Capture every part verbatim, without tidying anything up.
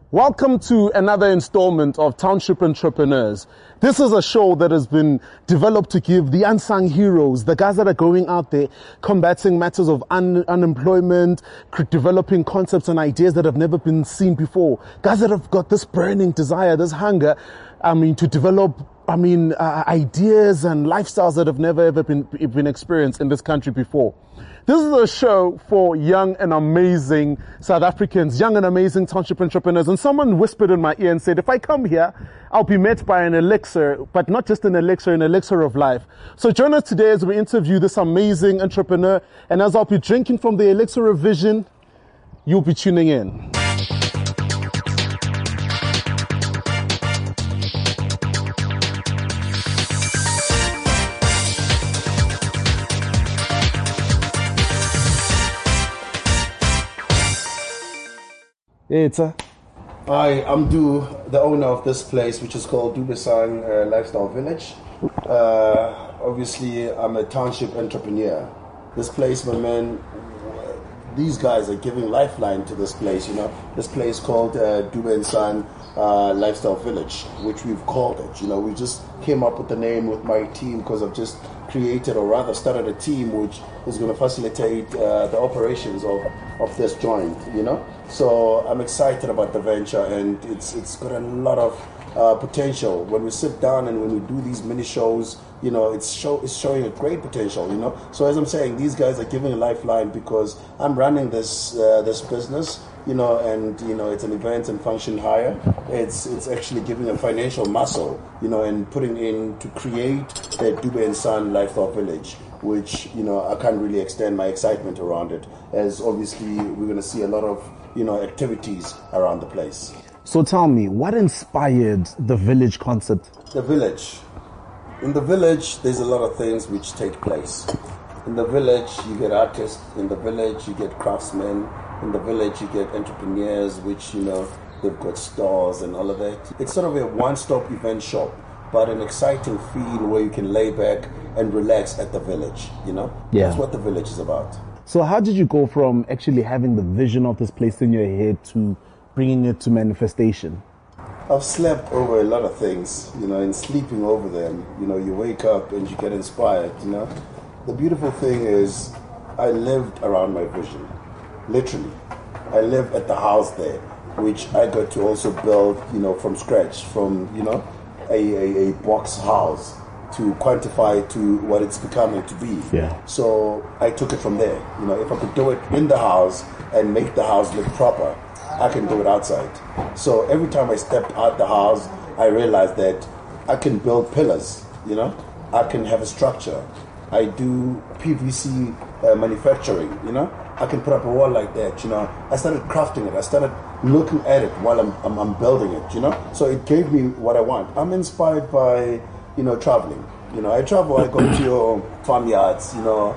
Welcome to another installment of Township Entrepreneurs. This is a show that has been developed to give the unsung heroes, the guys that are going out there combating matters of un- unemployment, cr- developing concepts and ideas that have never been seen before. Guys that have got this burning desire, this hunger, I mean, to develop I mean, uh, ideas and lifestyles that have never ever been been experienced in this country before. This is a show for young and amazing South Africans, young and amazing township entrepreneurs. And someone whispered in my ear and said, if I come here, I'll be met by an elixir, but not just an elixir, an elixir of life. So join us today as we interview this amazing entrepreneur. And as I'll be drinking from the elixir of vision, you'll be tuning in. Hey, it's a... Hi, I'm Du, the owner of this place, which is called Dubesan uh, Lifestyle Village. Uh, obviously, I'm a township entrepreneur. This place, my man, these guys are giving lifeline to this place, you know. This place called uh, Dubesan uh, Lifestyle Village, which we've called it. You know, we just came up with the name with my team because I've just created, or rather started a team which is going to facilitate uh, the operations of, of this joint, you know. So I'm excited about the venture, and it's it's got a lot of uh, potential. When we sit down and when we do these mini shows, you know, it's show it's showing a great potential, you know. So as I'm saying, these guys are giving a lifeline because I'm running this uh, this business, you know, and you know it's an event and function hire. It's it's actually giving a financial muscle, you know, and putting in to create the Dubesan Lifestyle Village, which, you know, I can't really extend my excitement around it, as obviously we're going to see a lot of, you know, activities around the place. So tell me, what inspired the village concept? The village. In the village, there's a lot of things which take place. In the village, you get artists. In the village, you get craftsmen. In the village, you get entrepreneurs, which, you know, they've got stores and all of that. It's sort of a one-stop event shop, but an exciting feel where you can lay back and relax at the village, you know? Yeah. That's what the village is about. So how did you go from actually having the vision of this place in your head to bringing it to manifestation? I've slept over a lot of things, you know, and sleeping over them, you know, you wake up and you get inspired, you know. The beautiful thing is I lived around my vision, literally. I live at the house there, which I got to also build, you know, from scratch, from, you know, a, a, a box house to quantify to what it's becoming to be. Yeah. So I took it from there. You know, if I could do it in the house and make the house look proper, I can do it outside. So every time I stepped out the house, I realized that I can build pillars, you know, I can have a structure. I do P V C uh, manufacturing, you know, I can put up a wall like that, you know. I started crafting it. I started looking at it while I'm, I'm, I'm building it, you know. So it gave me what I want. I'm inspired by, you know, traveling. You know, I travel, I go to your farmyards, you know,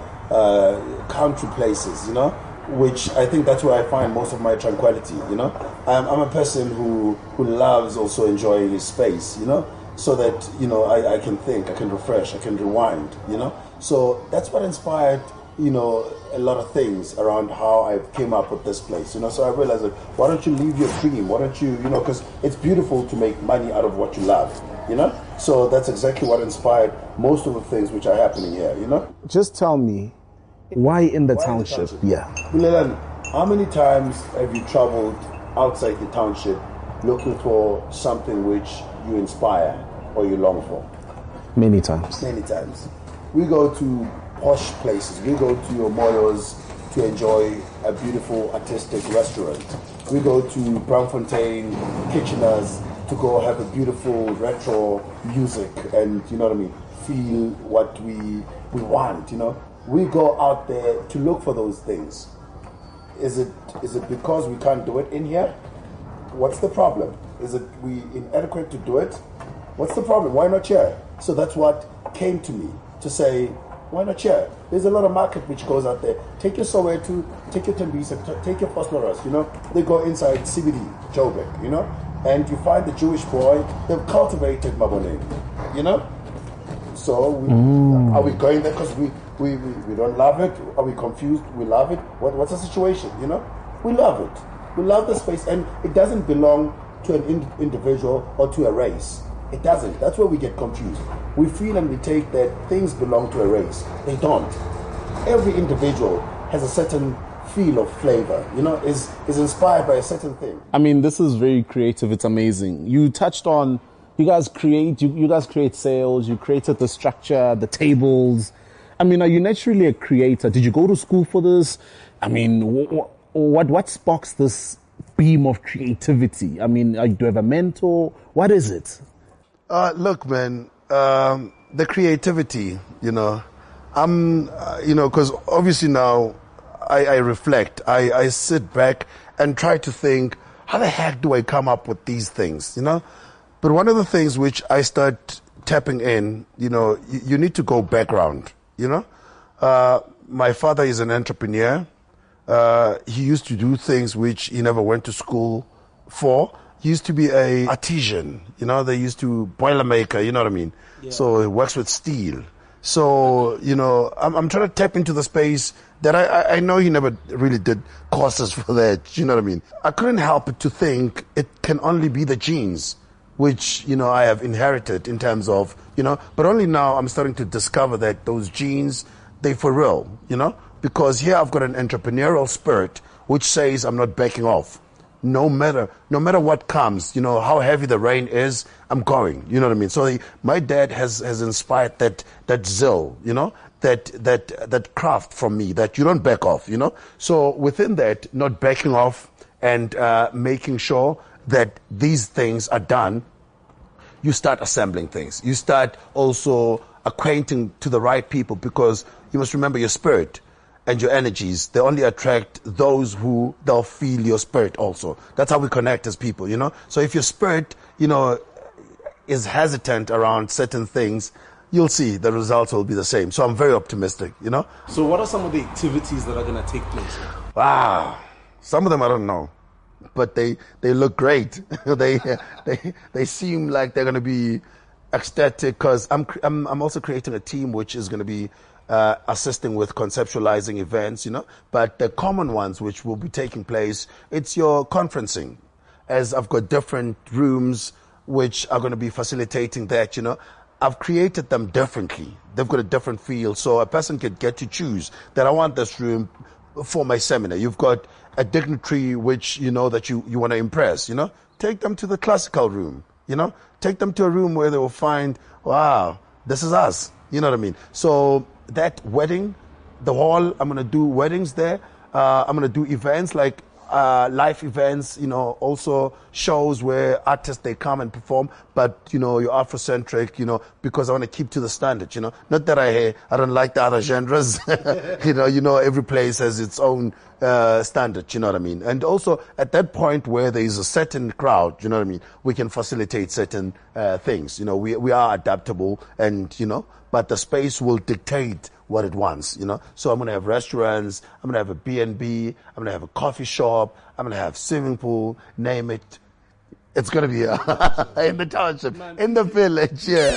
uh, country places, you know, which I think that's where I find most of my tranquility, you know. I'm, I'm a person who, who loves also enjoying his space, you know, so that, you know, I, I can think, I can refresh, I can rewind, you know. So that's what inspired, you know, a lot of things around how I came up with this place, you know. So I realized that, why don't you leave your dream? Why don't you, you know, because it's beautiful to make money out of what you love, you know. So that's exactly what inspired most of the things which are happening here, you know. Just tell me, why in the, why township? in the township? Yeah. Bulelani, how many times have you traveled outside the township looking for something which you inspire or you long for? Many times. Many times. We go to posh places. We go to your Moyos to enjoy a beautiful artistic restaurant. We go to Braamfontein, Kitcheners to go have a beautiful retro music and, you know what I mean, feel what we we want, you know. We go out there to look for those things. Is it is it because we can't do it in here? What's the problem? Is it we inadequate to do it? What's the problem? Why not here? So that's what came to me to say, why not here? There's a lot of market which goes out there. Take your Soweto, take your Tembisa, take your Vosloorus, you know. They go inside C B D, Joburg, you know. And you find the Jewish boy, they've cultivated Maboneng, you know. So we, mm. are we going there because we, we, we, we don't love it? Are we confused? We love it? What, what's the situation, you know? We love it. We love the space, and it doesn't belong to an in- individual or to a race. It doesn't. That's where we get confused. We feel and we take that things belong to a race. They don't. Every individual has a certain feel of flavor, you know, is is inspired by a certain thing. I mean, this is very creative. It's amazing. You touched on, you guys create, you, you guys create sales, you created the structure, the tables. I mean, are you naturally a creator? Did you go to school for this? I mean, what what, what sparks this beam of creativity? I mean, do you have a mentor? What is it? Uh, look, man, um, the creativity, you know, I'm, uh, you know, because obviously now I, I reflect, I, I sit back and try to think, how the heck do I come up with these things, you know? But one of the things which I start tapping in, you know, you, you need to go background, you know? Uh, my father is an entrepreneur. Uh, he used to do things which he never went to school for. He used to be a artisan, you know, they used to boiler maker, you know what I mean? Yeah. So he works with steel. So, you know, I'm, I'm trying to tap into the space that I, I, I know he never really did courses for that, you know what I mean? I couldn't help but to think it can only be the genes which, you know, I have inherited in terms of, you know, but only now I'm starting to discover that those genes, they for real, you know? Because here I've got an entrepreneurial spirit which says I'm not backing off. No matter, no matter what comes, you know, how heavy the rain is, I'm going, you know what I mean? So he, my dad has, has inspired that, that zeal, you know, that, that, that craft from me, that you don't back off, you know? So within that, not backing off and, uh, making sure that these things are done, you start assembling things. You start also acquainting to the right people, because you must remember your spirit and your energies, they only attract those who they'll feel your spirit also. That's how we connect as people, you know? So if your spirit, you know, is hesitant around certain things, you'll see the results will be the same. So I'm very optimistic, you know? So what are some of the activities that are going to take place? Wow. Some of them I don't know, but they, they look great. they, they, they seem like they're going to be ecstatic, because I'm, I'm, I'm also creating a team which is going to be Uh, assisting with conceptualizing events, you know, but the common ones which will be taking place, it's your conferencing, as I've got different rooms which are going to be facilitating that, you know. I've created them differently. They've got a different feel, so a person could get to choose that I want this room for my seminar. You've got a dignitary which, you know, that you, you want to impress, you know. Take them to the classical room, you know. Take them to a room where they will find, wow, this is us, you know what I mean. So that wedding, the hall, I'm going to do weddings there. Uh, I'm going to do events like uh, live events, you know, also shows where artists, they come and perform, but, you know, you're Afrocentric, you know, because I want to keep to the standard, you know. Not that I I don't like the other genres. you know, you know, every place has its own uh, standard, you know what I mean. And also at that point where there is a certain crowd, you know what I mean, we can facilitate certain uh, things. You know, we we are adaptable, and, you know, but the space will dictate what it wants, you know. So I'm going to have restaurants, I'm going to have a B and B, I'm going to have a coffee shop, I'm going to have swimming pool, name it. It's going to be uh, in the township, in the village, yeah.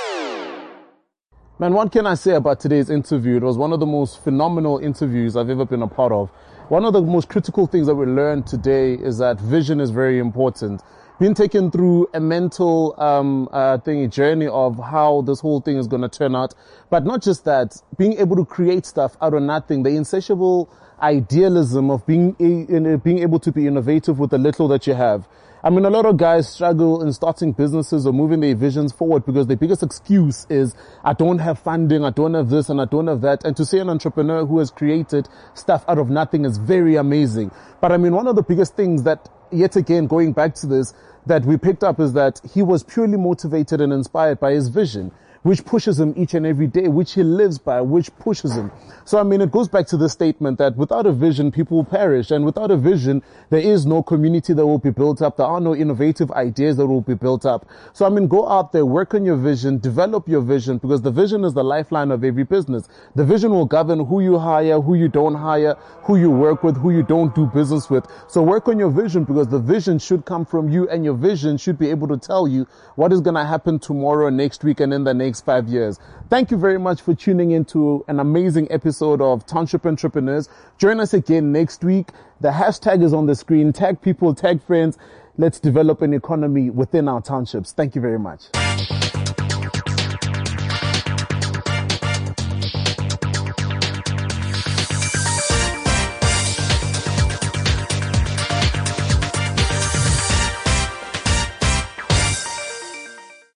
Man, what can I say about today's interview? It was one of the most phenomenal interviews I've ever been a part of. One of the most critical things that we learned today is that vision is very important. Been taken through a mental um, uh, thing, a journey of how this whole thing is going to turn out. But not just that, being able to create stuff out of nothing, the insatiable idealism of being a, being able to be innovative with the little that you have. I mean, a lot of guys struggle in starting businesses or moving their visions forward because their biggest excuse is, I don't have funding, I don't have this, and I don't have that. And to see an entrepreneur who has created stuff out of nothing is very amazing. But I mean, one of the biggest things that, yet again, going back to this, that we picked up is that he was purely motivated and inspired by his vision, which pushes him each and every day, which he lives by, which pushes him. So, I mean, it goes back to the statement that without a vision, people will perish. And without a vision, there is no community that will be built up. There are no innovative ideas that will be built up. So, I mean, go out there, work on your vision, develop your vision, because the vision is the lifeline of every business. The vision will govern who you hire, who you don't hire, who you work with, who you don't do business with. So work on your vision, because the vision should come from you, and your vision should be able to tell you what is going to happen tomorrow, next week, and in the next next five years. Thank you very much for tuning into an amazing episode of Township Entrepreneurs. Join us again next week. The hashtag is on the screen. Tag people, tag friends. Let's develop an economy within our townships. Thank you very much.